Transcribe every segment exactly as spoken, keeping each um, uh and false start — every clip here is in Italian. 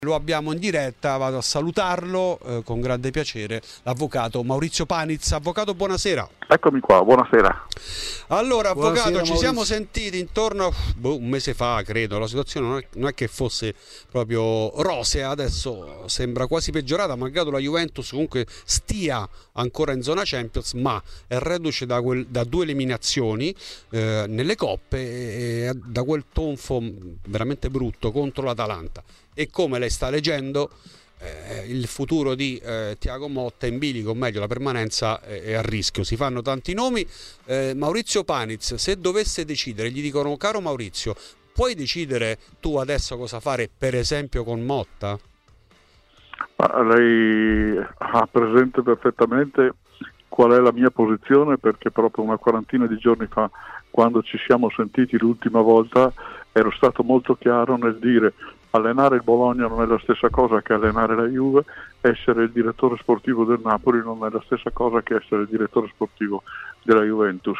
Lo abbiamo in diretta, vado a salutarlo eh, con grande piacere, l'avvocato Maurizio Paniz. Avvocato, buonasera. Eccomi qua, buonasera. Allora, avvocato, Buonasera, ci Maurizio. siamo sentiti intorno a boh, un mese fa, credo. La situazione non è, non è che fosse proprio rosea, adesso sembra quasi peggiorata, malgrado la Juventus comunque stia ancora in zona Champions, ma è reduce da, quel, da due eliminazioni eh, nelle coppe e, e da quel tonfo veramente brutto contro l'Atalanta. E come lei sta leggendo, eh, il futuro di eh, Thiago Motta in bilico, o meglio la permanenza è, è a rischio. Si fanno tanti nomi. eh, Maurizio Paniz, se dovesse decidere, gli dicono: caro Maurizio, puoi decidere tu adesso cosa fare, per esempio con Motta? Ma lei ha presente perfettamente qual è la mia posizione, perché proprio una quarantina di giorni fa, quando ci siamo sentiti l'ultima volta, ero stato molto chiaro nel dire: allenare il Bologna non è la stessa cosa che allenare la Juve, essere il direttore sportivo del Napoli non è la stessa cosa che essere il direttore sportivo della Juventus.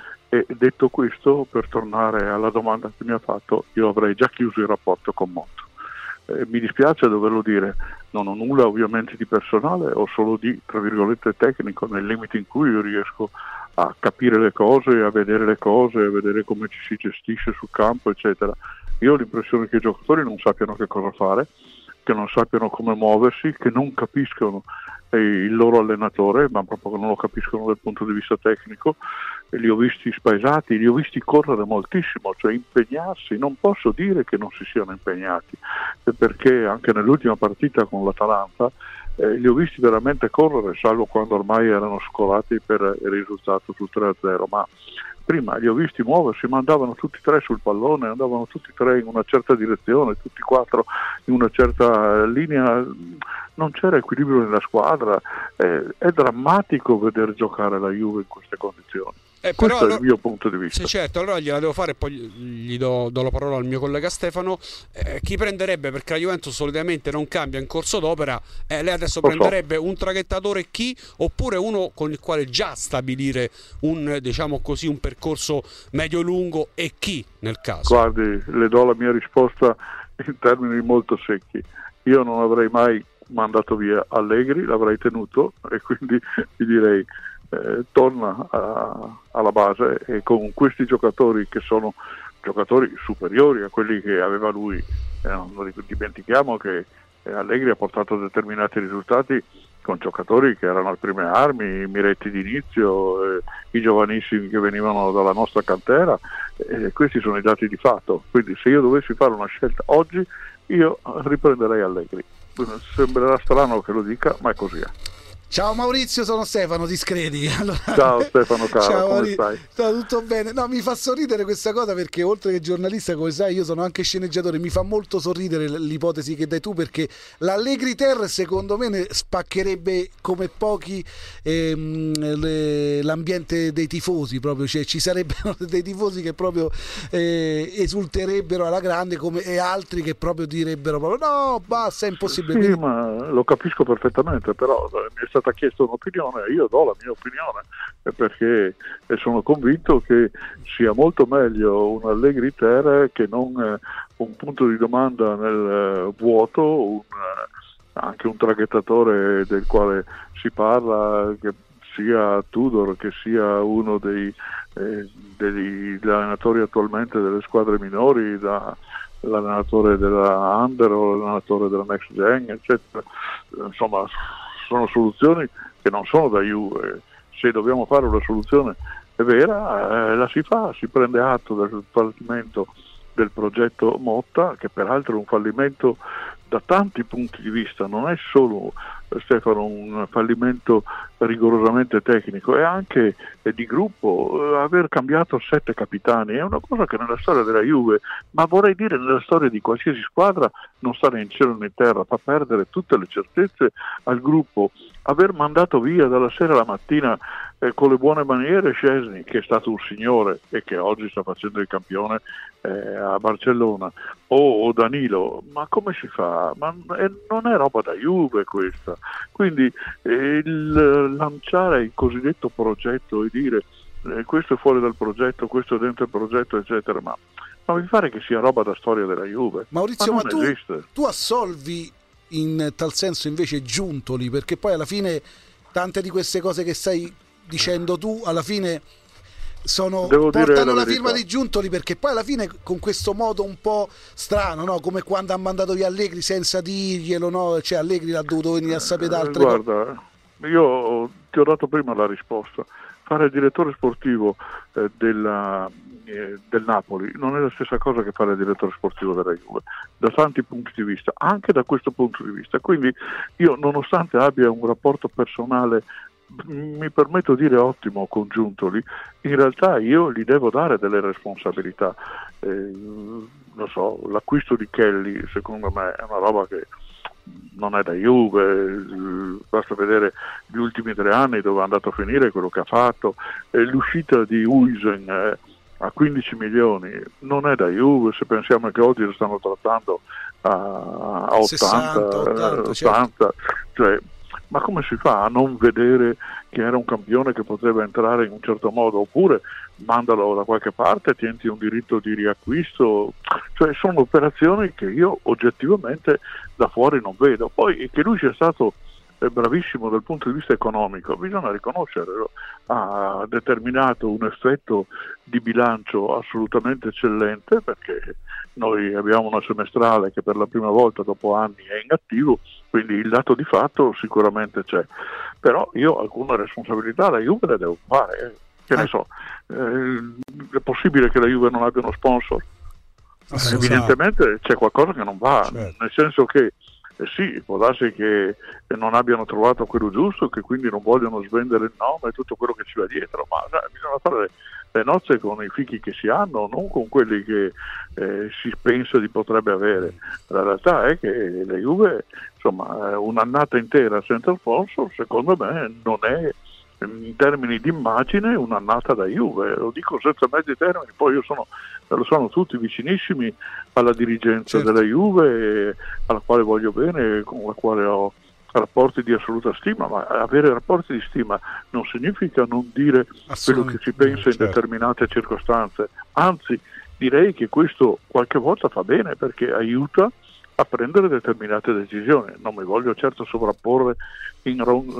E detto questo, per tornare alla domanda che mi ha fatto, io avrei già chiuso il rapporto con Motta. Eh, mi dispiace doverlo dire, non ho nulla ovviamente di personale, ho solo di, tra virgolette, tecnico, nel limite in cui io riesco a capire le cose, a vedere le cose, a vedere come ci si gestisce sul campo, eccetera. Io ho l'impressione che i giocatori non sappiano che cosa fare, che non sappiano come muoversi, che non capiscono eh, il loro allenatore, ma proprio che non lo capiscono dal punto di vista tecnico. E li ho visti spaesati, li ho visti correre moltissimo, cioè impegnarsi. Non posso dire che non si siano impegnati, perché anche nell'ultima partita con l'Atalanta eh, li ho visti veramente correre, salvo quando ormai erano scolati per il risultato sul tre a zero, ma prima li ho visti muoversi, ma andavano tutti e tre sul pallone, andavano tutti e tre in una certa direzione, tutti e quattro in una certa linea, non c'era equilibrio nella squadra. Eh, è drammatico vedere giocare la Juve in queste condizioni. Eh, però, Questo allora, è il mio punto di vista. sì, certo, allora gliela devo fare e poi gli do, do la parola al mio collega Stefano. Eh, chi prenderebbe, perché la Juventus solitamente non cambia in corso d'opera, eh, lei adesso Lo so. prenderebbe un traghettatore chi, oppure uno con il quale già stabilire un, diciamo così, un percorso medio-lungo, e chi nel caso? Guardi, le do la mia risposta in termini molto secchi. Io non avrei mai mandato via Allegri, l'avrei tenuto, e quindi gli direi Eh, torna a, alla base, e con questi giocatori che sono giocatori superiori a quelli che aveva lui. Eh, non dimentichiamo che eh, Allegri ha portato determinati risultati con giocatori che erano alle prime armi, i Miretti d'inizio, eh, i giovanissimi che venivano dalla nostra cantera, e eh, questi sono i dati di fatto. Quindi se io dovessi fare una scelta oggi, io riprenderei Allegri. Sembrerà strano che lo dica, ma è così. Ciao Maurizio, sono Stefano Discredi. Allora, ciao Stefano caro, ciao, come Mauri- stai? Sta tutto bene. No, mi fa sorridere questa cosa, perché oltre che giornalista, come sai, io sono anche sceneggiatore. Mi fa molto sorridere l'ipotesi che dai tu, perché l'Allegri Ter secondo me ne spaccherebbe come pochi ehm, le, l'ambiente dei tifosi, proprio, cioè, ci sarebbero dei tifosi che proprio eh, esulterebbero alla grande, come, e altri che proprio direbbero proprio no, basta, è impossibile. Sì, Quindi, ma lo capisco perfettamente, però mi è stata chiesta un'opinione, io do la mia opinione, perché sono convinto che sia molto meglio un Allegri Ter che non eh, un punto di domanda nel eh, vuoto, un, eh, anche un traghettatore del quale si parla, che sia Tudor, che sia uno dei, eh, degli allenatori attualmente delle squadre minori, da l'allenatore della Under o l'allenatore della Next Gen, eccetera. Insomma, sono soluzioni che non sono da Juve. Se dobbiamo fare una soluzione vera, eh, la si fa, si prende atto del fallimento del progetto Motta, che peraltro è un fallimento da tanti punti di vista, non è solo, Stefano, un fallimento rigorosamente tecnico, è anche di gruppo. Aver cambiato sette capitani è una cosa che nella storia della Juve, ma vorrei dire nella storia di qualsiasi squadra, non sta né in cielo né in terra, fa perdere tutte le certezze al gruppo. Aver mandato via dalla sera alla mattina eh, con le buone maniere Szczesny, che è stato un signore e che oggi sta facendo il campione eh, a Barcellona, o, o Danilo, ma come si fa? Ma eh, non è roba da Juve questa. Quindi eh, il lanciare il cosiddetto progetto e dire eh, questo è fuori dal progetto, questo è dentro il progetto, eccetera, ma ma mi pare che sia roba da storia della Juve. Maurizio, ma, ma non tu, esiste. tu assolvi in tal senso invece Giuntoli, perché poi alla fine tante di queste cose che stai dicendo tu alla fine sono, Devo dire portano la la, verità. firma di Giuntoli, perché poi alla fine con questo modo un po' strano, no? Come quando ha mandato via Allegri senza dirglielo, no? Cioè Allegri l'ha dovuto venire a sapere da altre cose. Guarda, io ti ho dato prima la risposta. Fare il direttore sportivo eh, della, eh, del Napoli non è la stessa cosa che fare il direttore sportivo della Juve, da tanti punti di vista, anche da questo punto di vista. Quindi io, nonostante abbia un rapporto personale, mi permetto di dire ottimo con Giuntoli, in realtà io gli devo dare delle responsabilità. Eh, non so, l'acquisto di Kelly secondo me è una roba che non è da Juve, basta vedere gli ultimi tre anni dove è andato a finire, quello che ha fatto. Eh, l'uscita di Huijsen eh, a quindici milioni non è da Juve, se pensiamo che oggi lo stanno trattando a, a ottanta, sessanta, ottanta, ottanta, cioè, ma come si fa a non vedere che era un campione che poteva entrare in un certo modo? Oppure mandalo da qualche parte, tienti un diritto di riacquisto, cioè sono operazioni che io oggettivamente da fuori non vedo. Poi che lui sia stato bravissimo dal punto di vista economico, bisogna riconoscerlo, ha determinato un effetto di bilancio assolutamente eccellente, perché noi abbiamo una semestrale che per la prima volta dopo anni è in attivo, quindi il dato di fatto sicuramente c'è, però io alcune responsabilità la Juve le devo fare, eh. che ne so, eh, è possibile che la Juve non abbia uno sponsor? Ah, evidentemente c'è qualcosa che non va, certo. Nel senso che eh sì, può darsi che non abbiano trovato quello giusto, che quindi non vogliono svendere il nome e tutto quello che ci va dietro, ma sai, bisogna fare le, le nozze con i figli che si hanno, non con quelli che eh, si pensa di potrebbe avere. La realtà è che la Juve, insomma, un'annata intera senza sponsor, secondo me non è, in termini di immagine, un'annata da Juve, lo dico senza mezzi termini. Poi io sono, lo sono tutti vicinissimi alla dirigenza certo. della Juve, alla quale voglio bene, con la quale ho rapporti di assoluta stima, ma avere rapporti di stima non significa non dire quello che si pensa in certo. determinate circostanze, anzi direi che questo qualche volta fa bene, perché aiuta a prendere determinate decisioni. Non mi voglio certo sovrapporre in,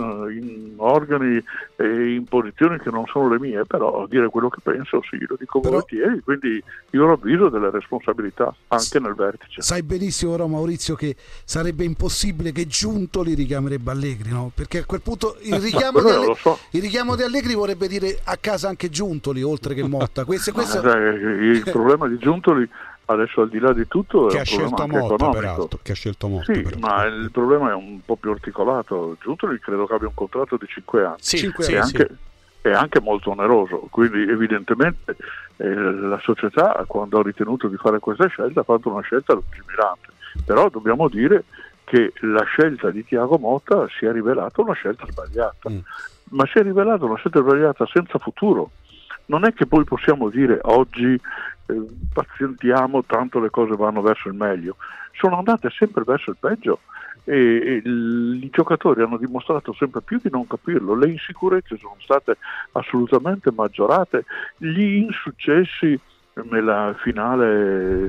in organi e in posizioni che non sono le mie, però dire quello che penso sì, lo dico però, volentieri, quindi io ravviso delle responsabilità anche nel vertice. Sai benissimo però Maurizio che sarebbe impossibile che Giuntoli richiamerebbe Allegri, no? Perché a quel punto il richiamo, di, Allegri, so. il richiamo di Allegri vorrebbe dire a casa anche Giuntoli oltre che Motta. Questo, questo... Ah, il problema di Giuntoli adesso, al di là di tutto, che è ha un scelto problema anche Motta, economico. peraltro, che ha scelto Motta, sì, peraltro. ma il problema è un po' più articolato. Giuntoli credo che abbia un contratto di cinque anni, sì, cinque sì, è, sì. anche, è anche molto oneroso, quindi evidentemente eh, la società, quando ha ritenuto di fare questa scelta, ha fatto una scelta lungimirante. Però dobbiamo dire che la scelta di Thiago Motta si è rivelata una scelta sbagliata, mm. ma si è rivelata una scelta sbagliata senza futuro. Non è che poi possiamo dire oggi eh, pazientiamo, tanto le cose vanno verso il meglio. Sono andate sempre verso il peggio e, e i giocatori hanno dimostrato sempre più di non capirlo. Le insicurezze sono state assolutamente maggiorate, gli insuccessi nella finale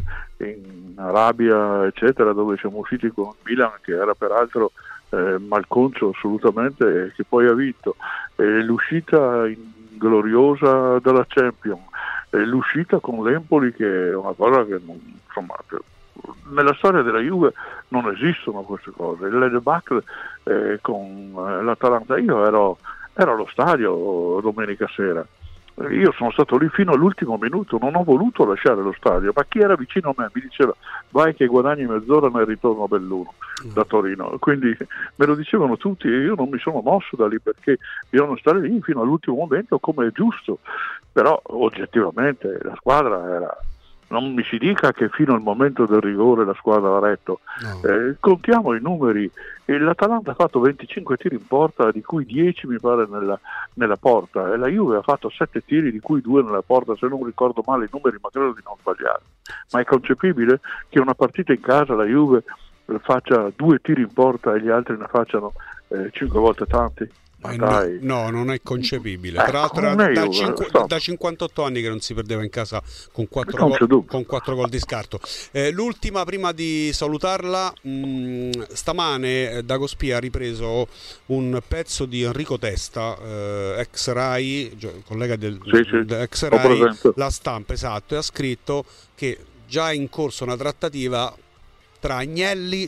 in Arabia eccetera, dove siamo usciti con il Milan, che era peraltro eh, malconcio assolutamente, che poi ha vinto, e l'uscita in gloriosa dalla Champions, e l'uscita con l'Empoli, che è una cosa che non, insomma, nella storia della Juve non esistono queste cose. Il debacle eh, con eh, l'Atalanta, io ero, ero allo stadio domenica sera, io sono stato lì fino all'ultimo minuto, non ho voluto lasciare lo stadio, ma chi era vicino a me mi diceva vai che guadagni mezz'ora nel ritorno a Belluno da Torino, quindi me lo dicevano tutti e io non mi sono mosso da lì, perché bisogna stare lì fino all'ultimo momento come è giusto. Però oggettivamente la squadra era, non mi si dica che fino al momento del rigore la squadra ha retto, no. eh, contiamo i numeri, e l'Atalanta ha fatto venticinque tiri in porta, di cui dieci mi pare nella, nella porta, e la Juve ha fatto sette tiri, di cui due nella porta, se non ricordo male i numeri, ma credo di non sbagliare. Ma è concepibile che una partita in casa la Juve faccia due tiri in porta e gli altri ne facciano eh, cinque volte tanti? Eh, Dai. no, no, non è concepibile. Eh, Tra l'altro era come da, io, cinqu- so. da cinquantotto anni che non si perdeva in casa con quattro Non c'è gol, dubbio. con quattro gol di scarto. Eh, l'ultima, prima di salutarla, mh, stamane eh, Dagospia ha ripreso un pezzo di Enrico Testa, eh, ex Rai, gio- collega del, Sì, sì, del ex ho Rai, presente. La Stampa, esatto, e ha scritto che già è in corso una trattativa tra Agnelli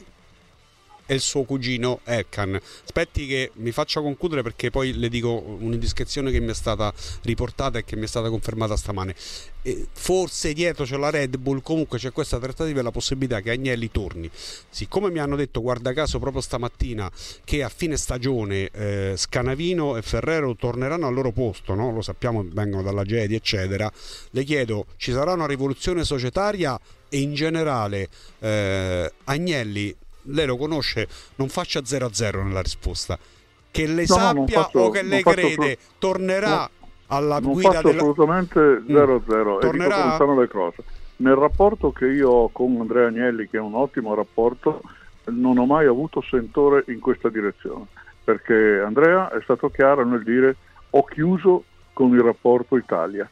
e il suo cugino Elkan. Aspetti che mi faccia concludere, perché poi le dico un'indiscrezione che mi è stata riportata e che mi è stata confermata stamane. E forse dietro c'è la Red Bull, comunque c'è questa trattativa e la possibilità che Agnelli torni. Siccome mi hanno detto, guarda caso, proprio stamattina, che a fine stagione eh, Scanavino e Ferrero torneranno al loro posto, no? Lo sappiamo, vengono dalla Gedi eccetera, le chiedo, ci sarà una rivoluzione societaria? E in generale eh, Agnelli, lei lo conosce, non faccia zero a zero nella risposta, che le No, no, non sappia faccio- o che non lei faccio crede assolut- tornerà no, alla Non guida faccio della... assolutamente zero a zero e dico Tornerà? come stanno le cose. Nel rapporto che io ho con Andrea Agnelli, che è un ottimo rapporto, non ho mai avuto sentore in questa direzione, perché Andrea è stato chiaro nel dire: ho chiuso con il rapporto Italia,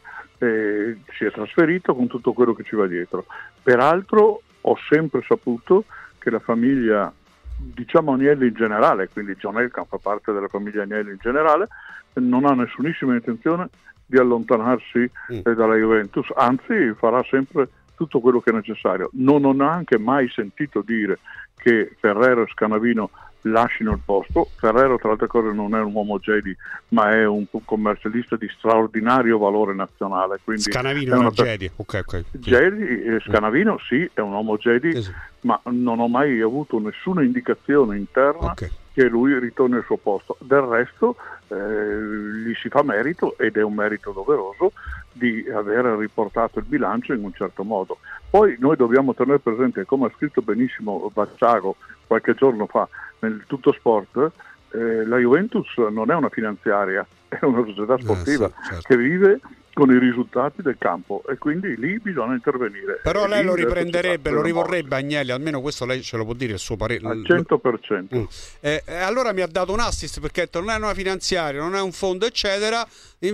e si è trasferito con tutto quello che ci va dietro. Peraltro ho sempre saputo che la famiglia, diciamo Agnelli in generale, quindi John Elkann fa parte della famiglia Agnelli in generale, non ha nessunissima intenzione di allontanarsi Mm. eh, dalla Juventus, anzi farà sempre tutto quello che è necessario. Non ho neanche mai sentito dire che Ferrero e Scanavino lasciano il posto. Ferrero, tra le altre cose, non è un uomo Jedi, ma è un commercialista di straordinario valore nazionale. Quindi Scanavino è era una per- Jedi, ok, ok. Jedi, eh, Scanavino sì, è un uomo Jedi, Sì, sì. ma non ho mai avuto nessuna indicazione interna Ok. che lui ritorni al suo posto. Del resto eh, gli si fa merito, ed è un merito doveroso, di aver riportato il bilancio in un certo modo. Poi noi dobbiamo tenere presente, come ha scritto benissimo Bacciago qualche giorno fa nel Tutto Sport, eh, la Juventus non è una finanziaria, è una società sportiva Eh, sì, certo. che vive con i risultati del campo, e quindi lì bisogna intervenire. Però E lei lì lo adesso si riprenderebbe, fa lo delle rivorrebbe Agnelli, almeno questo lei ce lo può dire, il suo parere. mosse. Al cento per cento. Mm. Eh, eh, allora mi ha dato un assist, perché ha detto non è una finanziaria, non è un fondo eccetera,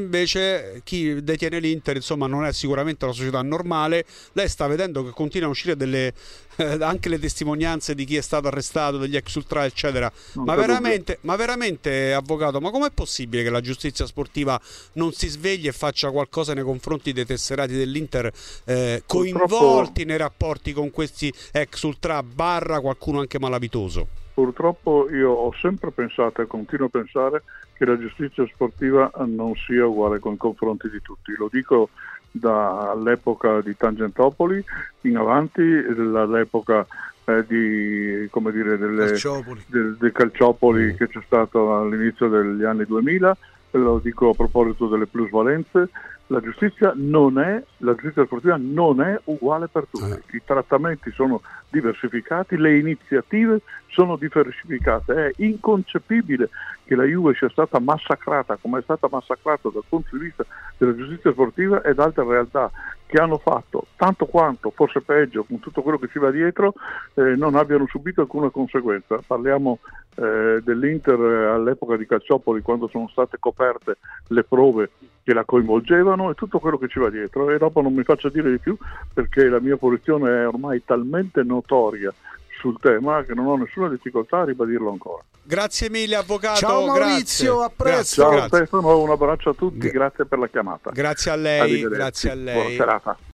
invece chi detiene l'Inter insomma non è sicuramente una società normale. Lei sta vedendo che continuano a uscire delle eh, anche le testimonianze di chi è stato arrestato, degli ex ultra eccetera. Non Ma c'è veramente, ma veramente, avvocato, ma com'è possibile che la giustizia sportiva non si svegli e faccia qualcosa nei confronti dei tesserati dell'Inter eh, coinvolti nei rapporti con questi ex ultra barra qualcuno anche malavitoso? Purtroppo io ho sempre pensato e continuo a pensare che la giustizia sportiva non sia uguale con i confronti di tutti. Lo dico dall'epoca di Tangentopoli in avanti, dall'epoca eh, di, come dire, delle, Calciopoli. del, del Calciopoli Mm. che c'è stato all'inizio degli anni duemila. Lo dico a proposito delle plusvalenze. La giustizia non è, la giustizia sportiva non è uguale per tutti. Eh. I trattamenti sono diversificati, le iniziative sono diversificate. È inconcepibile che la Juve sia stata massacrata come è stata massacrata dal punto di vista della giustizia sportiva, ed altre realtà che hanno fatto tanto quanto, forse peggio, con tutto quello che ci va dietro, eh, non abbiano subito alcuna conseguenza. Parliamo eh, dell'Inter all'epoca di Calciopoli, quando sono state coperte le prove che la coinvolgevano e tutto quello che ci va dietro, e dopo non mi faccia dire di più, perché la mia posizione è ormai talmente notoria sul tema che non ho nessuna difficoltà a ribadirlo ancora. Grazie mille avvocato. Ciao Maurizio, grazie. a presto. Grazie, Ciao grazie. Stefano, un abbraccio a tutti, Gra- grazie per la chiamata. Grazie a lei, Arrivederci. grazie a lei. Buona serata.